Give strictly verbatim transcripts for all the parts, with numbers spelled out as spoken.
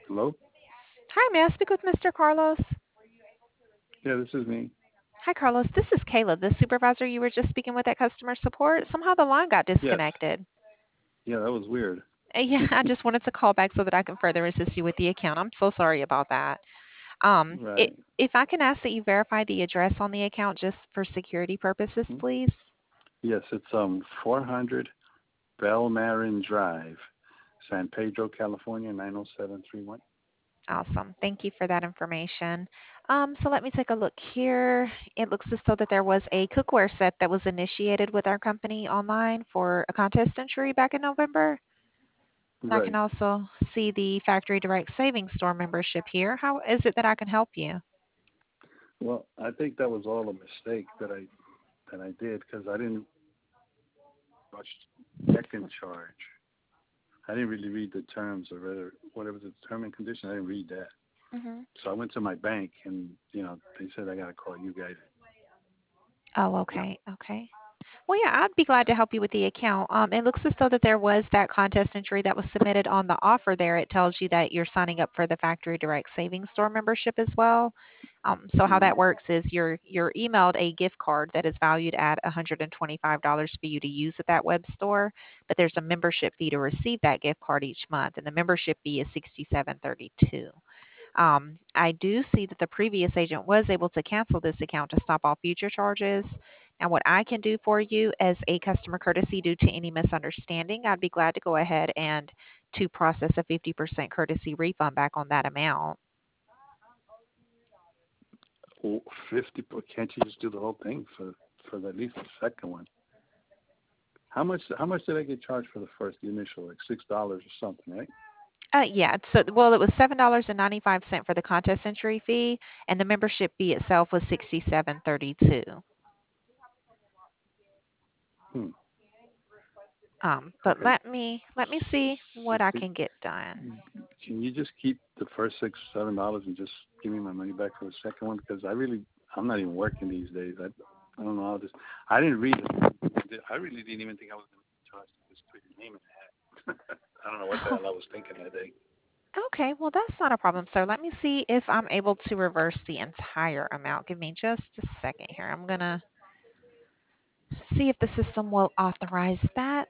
Hello? Hi, may I speak with Mister Carlos? Yeah, this is me. Hi, Carlos. This is Kayla, the supervisor you were just speaking with at customer support. Somehow the line got Yes. disconnected. Yeah, that was weird. Uh, Yeah, I just wanted to call back so that I can further assist you with the account. I'm so sorry about that. Um, it, Right. if I can ask that you verify the address on the account just for security purposes, Hmm? please. Yes, it's um four hundred Belmarin Drive, San Pedro, California, nine oh seven three one. Awesome. Thank you for that information. Um, so let me take a look here. It looks as though that there was a cookware set that was initiated with our company online for a contest entry back in November. I can Right. also see the Factory Direct Savings Store membership here. How is it that I can help you? Well, I think that was all a mistake that I that I did because I didn't watch second charge. I didn't really read the terms or whether whatever the term and condition. I didn't read that. hmm So I went to my bank and you know they said I got to call you guys. Oh, okay, okay. Well, yeah, I'd be glad to help you with the account. Um, it looks as though that there was that contest entry that was submitted on the offer there. It tells you that you're signing up for the Factory Direct Savings Store membership as well. Um, so how Mm-hmm. that works is you're you're emailed a gift card that is valued at one hundred twenty-five dollars for you to use at that web store, but there's a membership fee to receive that gift card each month, and the membership fee is sixty-seven thirty-two. Um, I do see that the previous agent was able to cancel this account to stop all future charges. Now, what I can do for you as a customer courtesy due to any misunderstanding, I'd be glad to go ahead and to process a fifty percent courtesy refund back on that amount. Oh, fifty. Can't you just do the whole thing for for at least the second one? How much? How much did I get charged for the first, the initial, like six dollars or something, right? Uh, yeah, so well, it was seven dollars and ninety five cent for the contest entry fee, and the membership fee itself was sixty seven thirty two. Hmm. Um, but Okay. let me let me see what I Sixty. can get done. Can you just keep the first six, seven dollars and just give me my money back for the second one? Because I really, I'm not even working these days. I, I don't know how this. I didn't read it. I really didn't even think I was going to be charged to just put your name in the hat. I don't know what the hell I was thinking that day. Okay, well, that's not a problem, sir. Let me see if I'm able to reverse the entire amount. Give me just a second here. I'm going to see if the system will authorize that.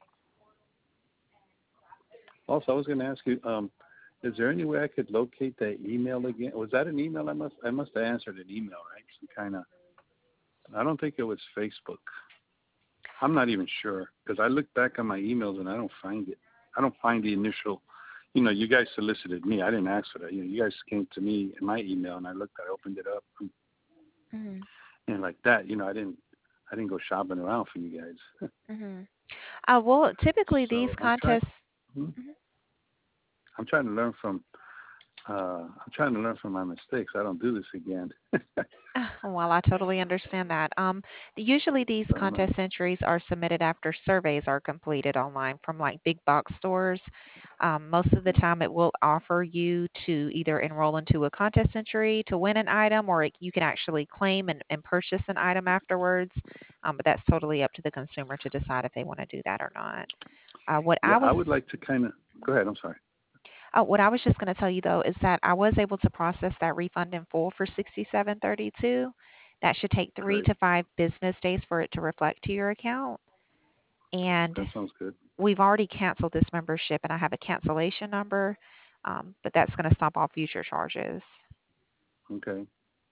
Also, I was going to ask you, um, is there any way I could locate that email again? Was that an email? I must, I must have answered an email, right? Some kind of. I don't think it was Facebook. I'm not even sure because I look back on my emails and I don't find it. I don't find the initial. You know, you guys solicited me. I didn't ask for that. You know, you guys came to me in my email and I looked. I opened it up and, hmm and like that. You know, I didn't. I didn't go shopping around for you guys. hmm Uh, well, typically these So I'm trying. contests. hmm, Mhm. I'm trying to learn from. Uh, I'm trying to learn from my mistakes. I don't do this again. Well, I totally understand that. Um, usually these So I'm not. contest entries are submitted after surveys are completed online from like big box stores. Um, most of the Mhm. time, it will offer you to either enroll into a contest entry to win an item, or it, you can actually claim and, and purchase an item afterwards. Um, but that's totally up to the consumer to decide if they want to do that or not. Uh, what Yeah, I I was would like to kind of. Go ahead. I'm sorry. Oh, what I was just going to tell you though is that I was able to process that refund in full for sixty-seven thirty-two. That should take three Great. to five business days for it to reflect to your account. And That sounds good. we've already canceled this membership, and I have a cancellation number, um, but that's going to stop all future charges. Okay.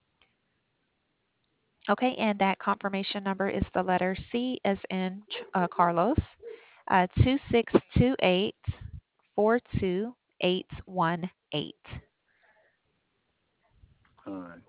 Okay, and that confirmation number is the letter C as in uh, Carlos, uh, two six two eight four two eight one eight. All right.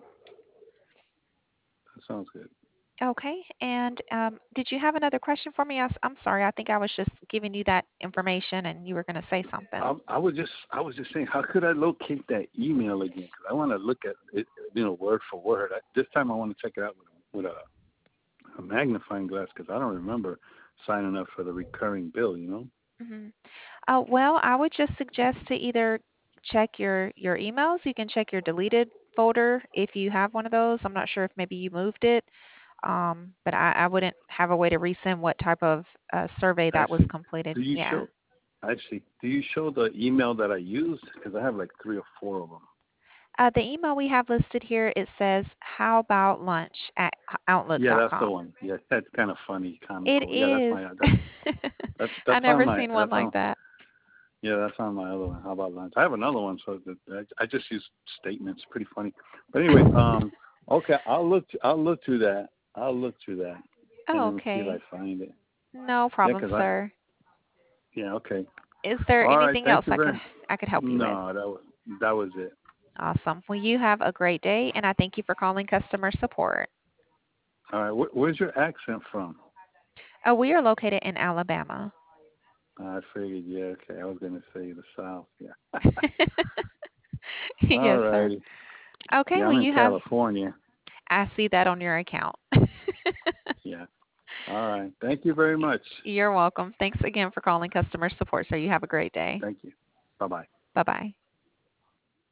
That sounds good. Okay. And um, did you have another question for me? I, am sorry. I think I was just giving you that information and you were going to say something. I, I was just I was just saying, how could I locate that email again? Because I want to look at it, you know, word for word. I, this time I want to check it out with a, with a, a magnifying glass because I don't remember signing up for the recurring bill. You know. hmm Uh, well, I would just suggest to either check your, your emails. You can check your deleted folder if you have one of those. I'm not sure if maybe you moved it, um, but I, I wouldn't have a way to resend what type of uh, survey I that was see. completed. Do you Yeah. show? Actually, do you show the email that I used? Because I have like three or four of them. Uh, the email we have listed here, it says, how about lunch at outlook Yeah, dot that's the com. one. Yeah, that's kind of funny, It comical. Yeah, that's is. my that's that's I that's on never my seen one that's like on that. yeah that's on my other one. How about lunch? I have another one, so that, I, I just use statements. Pretty funny. But anyway, um, okay, I'll look I'll look through that. I'll look through that Oh, and then see if I okay. find it. No Yeah, problem, 'cause I sir. yeah okay. Is there All right, anything thank else you I very. could I could help you with? No, that was that was it. Awesome. Well, you have a great day, and I thank you for calling customer support. All right, wh- where's your accent from? Oh, we are located in Alabama. I figured, yeah, okay. I was going to say the South, yeah. All Yes, sir. righty. Okay, Yeah, well, I'm in you have, California. I see that on your account. Yeah. All right. Thank you very much. You're welcome. Thanks again for calling customer support, sir. You have a great day. Thank you. Bye-bye. Bye-bye.